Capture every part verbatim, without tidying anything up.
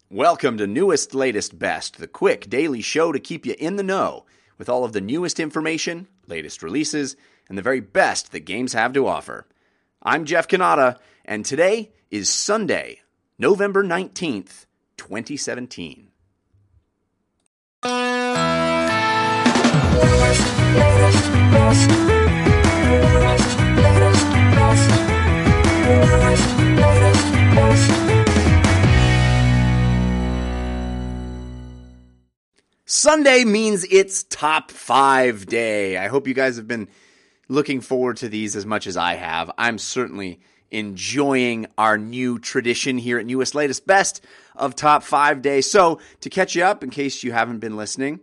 Welcome to Newest, Latest, Best, the quick daily show to keep you in the know with all of the newest information, latest releases, and the very best that games have to offer. I'm Jeff Cannata, and today is Sunday, November nineteenth, twenty seventeen. Sunday means it's top five day. I hope you guys have been looking forward to these as much as I have. I'm certainly enjoying our new tradition here at Newest, Latest, Best of Top five Day. So, to catch you up, in case you haven't been listening,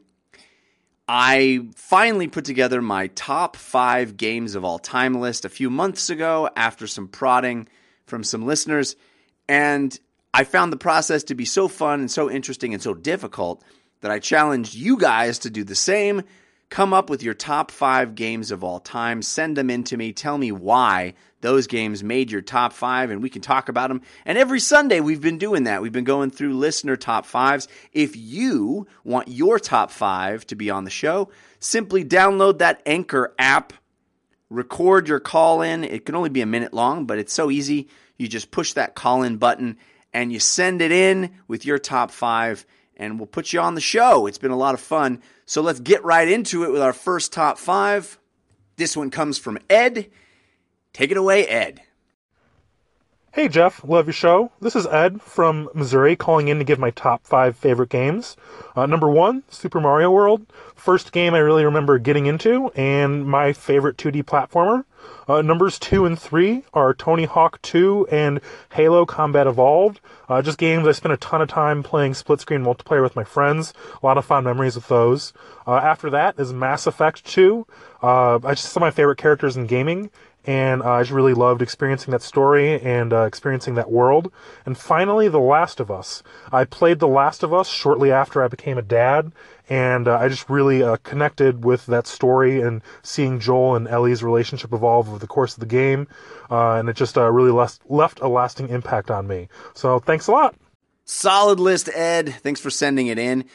I finally put together my top five games of all time list a few months ago after some prodding from some listeners. And I found the process to be so fun and so interesting and so difficult that I challenged you guys to do the same. Come up with your top five games of all time. Send them in to me. Tell me why those games made your top five, and we can talk about them. And every Sunday we've been doing that. We've been going through listener top fives. If you want your top five to be on the show, simply download that Anchor app, record your call in. It can only be a minute long, but it's so easy. You just push that call in button and you send it in with your top five, and we'll put you on the show. It's been a lot of fun. So let's get right into it with our first top five. This one comes from Ed. Take it away, Ed. Hey, Jeff. Love your show. This is Ed from Missouri calling in to give my top five favorite games. Uh, number one, Super Mario World. First game I really remember getting into, and my favorite two D platformer. Uh, numbers two and three are Tony Hawk two and Halo Combat Evolved. Uh, just games I spent a ton of time playing split-screen multiplayer with my friends. A lot of fond memories with those. Uh, after that is Mass Effect two. Uh, I just some of my favorite characters in gaming. And uh, I just really loved experiencing that story and uh, experiencing that world. And finally, The Last of Us. I played The Last of Us shortly after I became a dad, and uh, I just really uh, connected with that story and seeing Joel and Ellie's relationship evolve over the course of the game. Uh, and it just uh, really left, left a lasting impact on me. So thanks a lot. Solid list, Ed. Thanks for sending it in.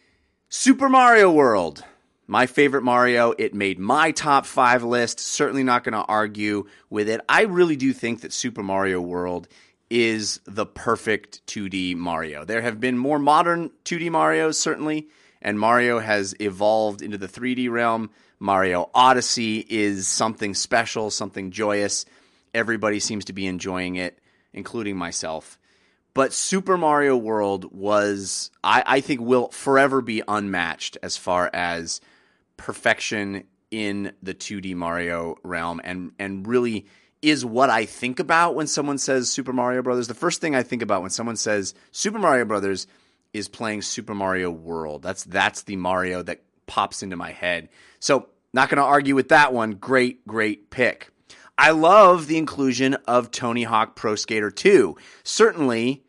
Super Mario World. My favorite Mario. It made my top five list. Certainly not going to argue with it. I really do think that Super Mario World is the perfect two D Mario. There have been more modern two D Marios, certainly, and Mario has evolved into the three D realm. Mario Odyssey is something special, something joyous. Everybody seems to be enjoying it, including myself. But Super Mario World was, I, I think, will forever be unmatched as far as perfection in the two D Mario realm, and and really is what I think about when someone says Super Mario Brothers. The first thing I think about when someone says Super Mario Brothers is playing Super Mario World. That's that's the Mario that pops into my head. So not going to argue with that one. Great, great pick. I love the inclusion of Tony Hawk Pro Skater two. Certainly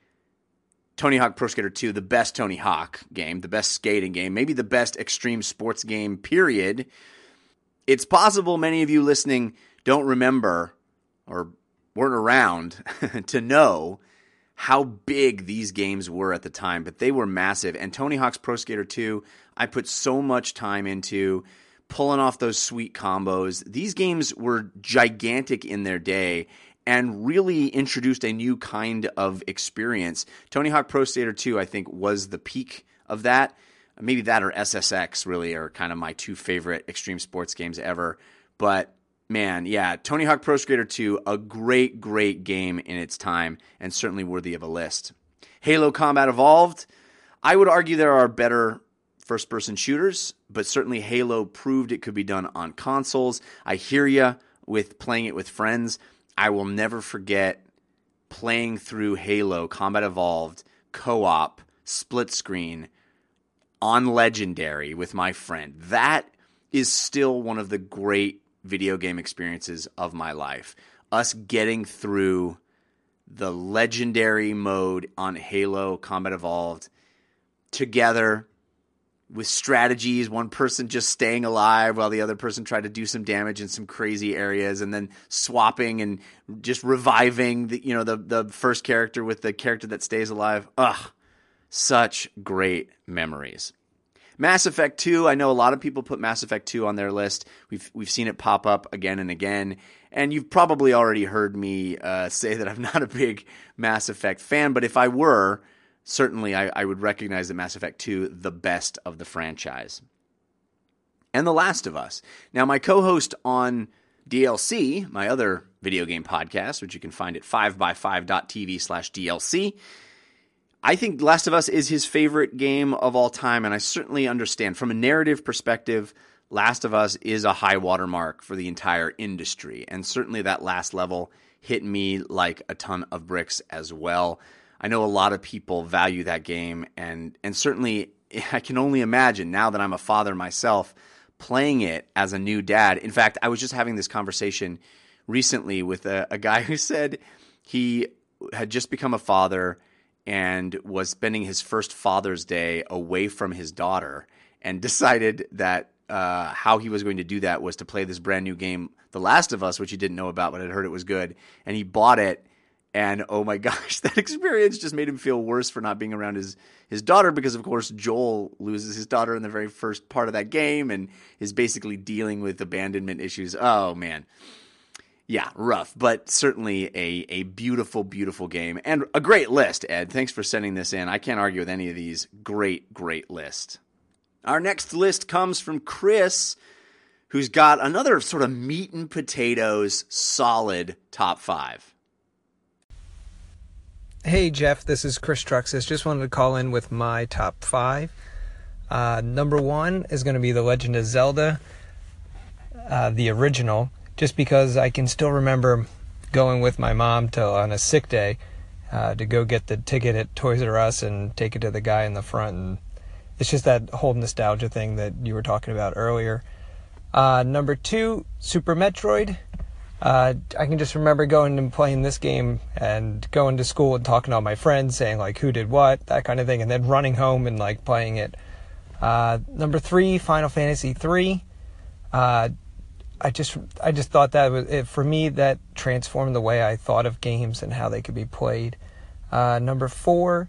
Tony Hawk Pro Skater two, the best Tony Hawk game, the best skating game, maybe the best extreme sports game, period. It's possible many of you listening don't remember or weren't around to know how big these games were at the time, but they were massive. And Tony Hawk's Pro Skater two, I put so much time into pulling off those sweet combos. These games were gigantic in their day and really introduced a new kind of experience. Tony Hawk Pro Skater two, I think, was the peak of that. Maybe that or S S X really are kind of my two favorite extreme sports games ever. But man, yeah, Tony Hawk Pro Skater two, a great, great game in its time and certainly worthy of a list. Halo Combat Evolved, I would argue there are better first-person shooters, but certainly Halo proved it could be done on consoles. I hear ya with playing it with friends. I will never forget playing through Halo Combat Evolved, co-op, split screen, on Legendary with my friend. That is still one of the great video game experiences of my life. Us getting through the Legendary mode on Halo Combat Evolved together with strategies, one person just staying alive while the other person tried to do some damage in some crazy areas, and then swapping and just reviving the, you know, the, the first character with the character that stays alive. Ugh. Such great memories. Mass Effect two, I know a lot of people put Mass Effect two on their list. We've we've seen it pop up again and again, and you've probably already heard me uh, say that I'm not a big Mass Effect fan, but if I were, certainly I, I would recognize that Mass Effect two, the best of the franchise. And The Last of Us. Now, my co-host on D L C, my other video game podcast, which you can find at five by five dot t v slash D L C, I think Last of Us is his favorite game of all time, and I certainly understand. From a narrative perspective, Last of Us is a high watermark for the entire industry, and certainly that last level hit me like a ton of bricks as well. I know a lot of people value that game, and and certainly I can only imagine, now that I'm a father myself, playing it as a new dad. In fact, I was just having this conversation recently with a, a guy who said he had just become a father and was spending his first Father's Day away from his daughter, and decided that uh, how he was going to do that was to play this brand new game, The Last of Us, which he didn't know about, but had heard it was good. And he bought it, and oh my gosh, that experience just made him feel worse for not being around his, his daughter, because of course Joel loses his daughter in the very first part of that game and is basically dealing with abandonment issues. Oh man. Yeah, rough, but certainly a, a beautiful, beautiful game, and a great list, Ed. Thanks for sending this in. I can't argue with any of these. Great, great list. Our next list comes from Chris, who's got another sort of meat and potatoes solid top five. Hey, Jeff, this is Chris Truxas. Just wanted to call in with my top five. Uh, number one is going to be The Legend of Zelda, uh, the original. Just because I can still remember going with my mom to on a sick day uh, to go get the ticket at Toys R Us and take it to the guy in the front. And it's just that whole nostalgia thing that you were talking about earlier. Uh, number two, Super Metroid. Uh, I can just remember going and playing this game and going to school and talking to all my friends, saying like who did what, that kind of thing, and then running home and like playing it. Uh, number three, Final Fantasy three. Uh, I just I just thought that was it, for me, that transformed the way I thought of games and how they could be played. Uh, number four,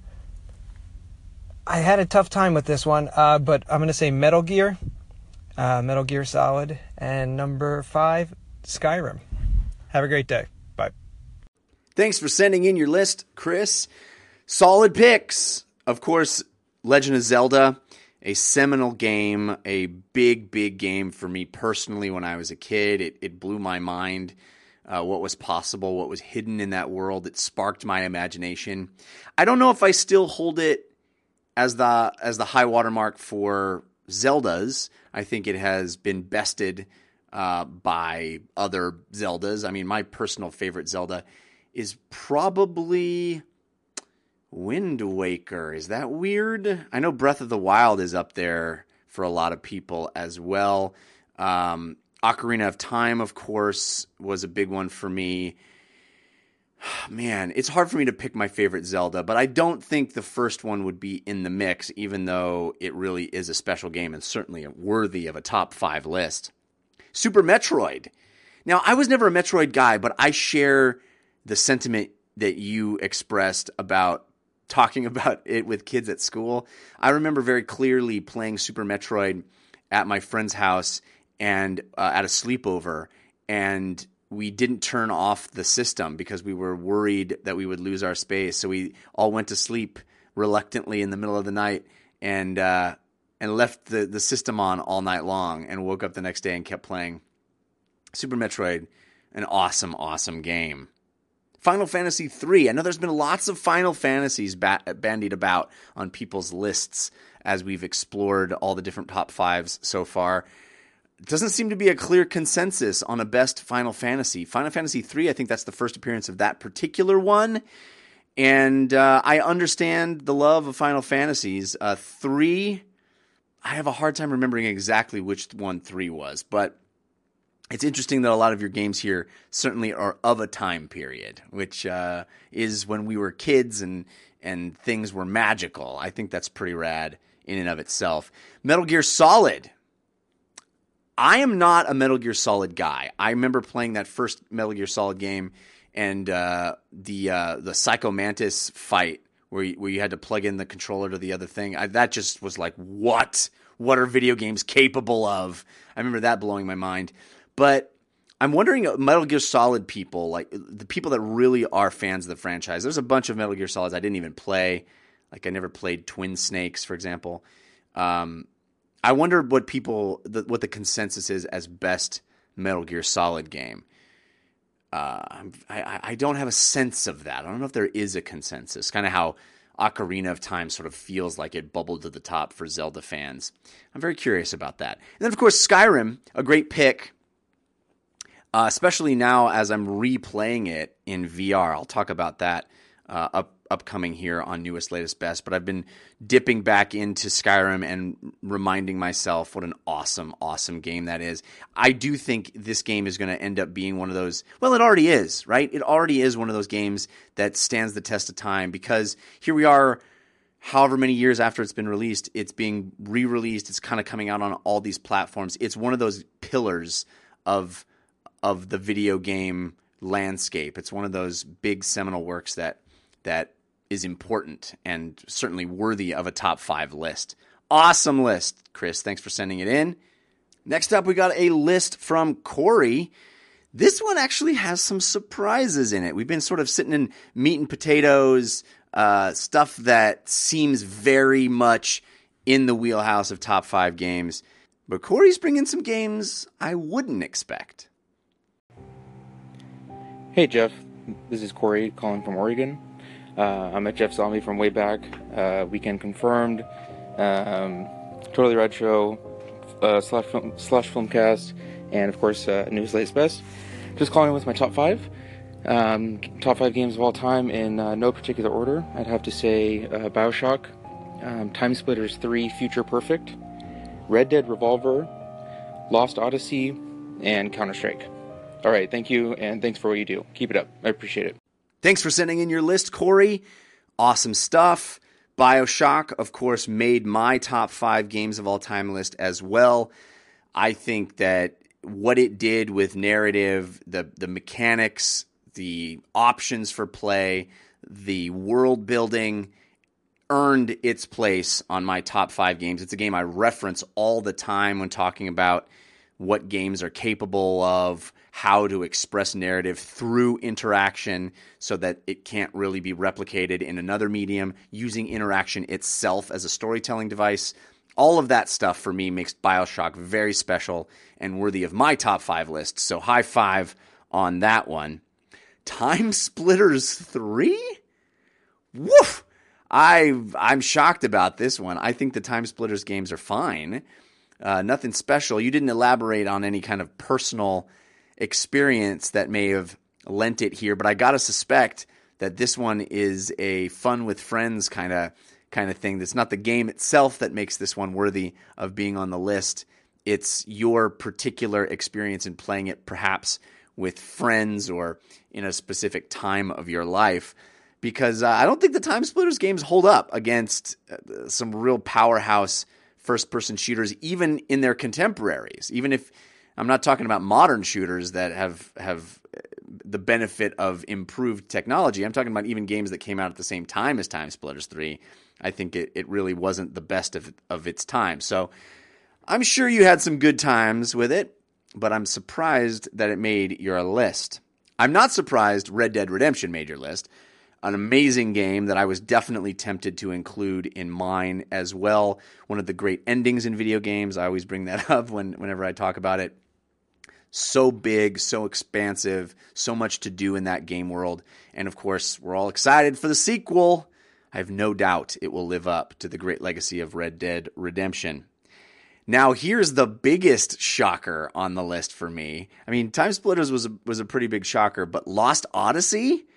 I had a tough time with this one, uh, but I'm going to say Metal Gear, uh, Metal Gear Solid. And number five, Skyrim. Have a great day. Bye. Thanks for sending in your list, Chris. Solid picks. Of course, Legend of Zelda, a seminal game, a big, big game for me personally when I was a kid. It, it blew my mind, uh, what was possible, what was hidden in that world. It sparked my imagination. I don't know if I still hold it as the as the high watermark for Zeldas. I think it has been bested uh, by other Zeldas. I mean, my personal favorite Zelda is probably Wind Waker. Is that weird? I know Breath of the Wild is up there for a lot of people as well. Um, Ocarina of Time, of course, was a big one for me. Man, it's hard for me to pick my favorite Zelda, but I don't think the first one would be in the mix, even though it really is a special game and certainly worthy of a top five list. Super Metroid. Now, I was never a Metroid guy, but I share the sentiment that you expressed about talking about it with kids at school. I remember very clearly playing Super Metroid at my friend's house and uh, at a sleepover, and we didn't turn off the system because we were worried that we would lose our space. So we all went to sleep reluctantly in the middle of the night and uh, and left the, the system on all night long and woke up the next day and kept playing. Super Metroid, an awesome, awesome game. Final Fantasy three. I know there's been lots of Final Fantasies bat- bandied about on people's lists as we've explored all the different top fives so far. It doesn't seem to be a clear consensus on a best Final Fantasy. Final Fantasy three, I think that's the first appearance of that particular one. And uh, I understand the love of Final Fantasies. Uh, three, I have a hard time remembering exactly which one three was, but it's interesting that a lot of your games here certainly are of a time period, which uh, is when we were kids and and things were magical. I think that's pretty rad in and of itself. Metal Gear Solid. I am not a Metal Gear Solid guy. I remember playing that first Metal Gear Solid game and uh, the uh, the Psycho Mantis fight where you, where you had to plug in the controller to the other thing. I, that just was like, what? What are video games capable of? I remember that blowing my mind. But I'm wondering, Metal Gear Solid people, like the people that really are fans of the franchise. There's a bunch of Metal Gear Solids I didn't even play. Like I never played Twin Snakes, for example. Um, I wonder what people, the, what the consensus is as best Metal Gear Solid game. Uh, I, I don't have a sense of that. I don't know if there is a consensus. Kind of how Ocarina of Time sort of feels like it bubbled to the top for Zelda fans. I'm very curious about that. And then, of course, Skyrim, a great pick, uh, especially now as I'm replaying it in V R. I'll talk about that uh, up, upcoming here on Newest, Latest, Best. But I've been dipping back into Skyrim and reminding myself what an awesome, awesome game that is. I do think this game is going to end up being one of those, well, it already is, right? It already is one of those games that stands the test of time because here we are, however many years after it's been released, it's being re-released. It's kind of coming out on all these platforms. It's one of those pillars of of the video game landscape. It's one of those big seminal works that that is important and certainly worthy of a top five list. Awesome list, Chris. Thanks for sending it in. Next up, we got a list from Corey. This one actually has some surprises in it. We've been sort of sitting in meat and potatoes, uh, stuff that seems very much in the wheelhouse of top five games. But Corey's bringing some games I wouldn't expect. Hey, Jeff. This is Corey calling from Oregon. Uh, I'm at Jeff Zombie from way back. Uh, Weekend Confirmed, um, Totally Red Show, uh, Slash, film, Slash Filmcast, and of course, uh, News Latest Best. Just calling with my top five. Um, top five games of all time in uh, no particular order. I'd have to say uh, Bioshock, um, Time Splitters three Future Perfect, Red Dead Revolver, Lost Odyssey, and Counter-Strike. All right, thank you, and thanks for what you do. Keep it up. I appreciate it. Thanks for sending in your list, Corey. Awesome stuff. Bioshock, of course, made my top five games of all time list as well. I think that what it did with narrative, the the mechanics, the options for play, the world building, earned its place on my top five games. It's a game I reference all the time when talking about what games are capable of, how to express narrative through interaction so that it can't really be replicated in another medium, using interaction itself as a storytelling device. All of that stuff for me makes Bioshock very special and worthy of my top five list. So high five on that one. Time Splitters three? Woof! I, I'm shocked about this one. I think the Time Splitters games are fine. Uh, nothing special. You didn't elaborate on any kind of personal experience that may have lent it here, but I gotta suspect that this one is a fun with friends kind of kind of thing. That's not the game itself that makes this one worthy of being on the list. It's your particular experience in playing it, perhaps with friends or in a specific time of your life. Because uh, I don't think the Time Splitters games hold up against uh, some real powerhouse first-person shooters, even in their contemporaries. Even if I'm not talking about modern shooters that have have the benefit of improved technology. I'm talking about even games that came out at the same time as Time Splitters three. I think it, it really wasn't the best of of its time. So I'm sure you had some good times with it, but I'm surprised that it made your list. I'm not surprised Red Dead Redemption made your list. An amazing game that I was definitely tempted to include in mine as well. One of the great endings in video games. I always bring that up when, whenever I talk about it. So big, so expansive, so much to do in that game world. And of course, we're all excited for the sequel. I have no doubt it will live up to the great legacy of Red Dead Redemption. Now, here's the biggest shocker on the list for me. I mean, Time Splitters was a, was a pretty big shocker, but Lost Odyssey?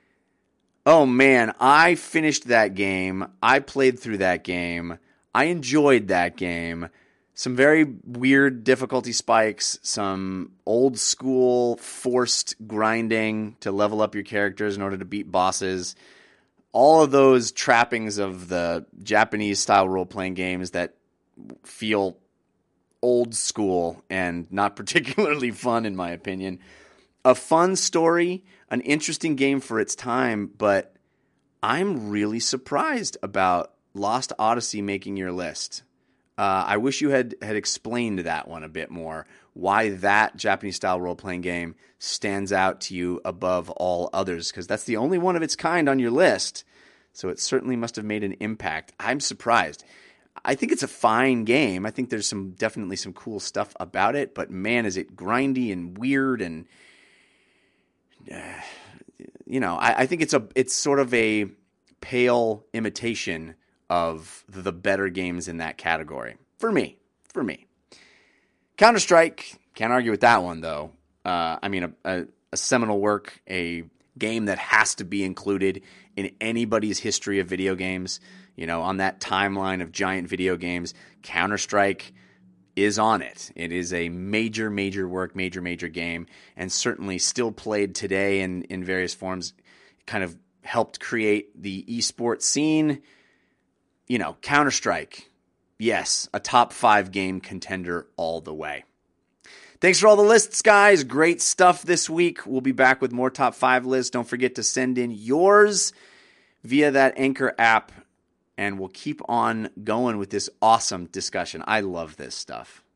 Oh man, I finished that game. I played through that game. I enjoyed that game. Some very weird difficulty spikes, some old school forced grinding to level up your characters in order to beat bosses. All of those trappings of the Japanese style role-playing games that feel old school and not particularly fun in my opinion. A fun story, an interesting game for its time, but I'm really surprised about Lost Odyssey making your list. Uh, I wish you had, had explained that one a bit more, why that Japanese-style role-playing game stands out to you above all others, because that's the only one of its kind on your list, so it certainly must have made an impact. I'm surprised. I think it's a fine game. I think there's some definitely some cool stuff about it, but man, is it grindy and weird, and uh, you know, I, I think it's a it's sort of a pale imitation of the better games in that category. For me. For me. Counter-Strike, can't argue with that one, though. Uh, I mean, a, a, a seminal work, a game that has to be included in anybody's history of video games. You know, on that timeline of giant video games, Counter-Strike is on it. It is a major, major work, major, major game, and certainly still played today in, in various forms. It kind of helped create the esports scene. You know, Counter-Strike, yes, a top five game contender all the way. Thanks for all the lists, guys. Great stuff this week. We'll be back with more top five lists. Don't forget to send in yours via that Anchor app, and we'll keep on going with this awesome discussion. I love this stuff.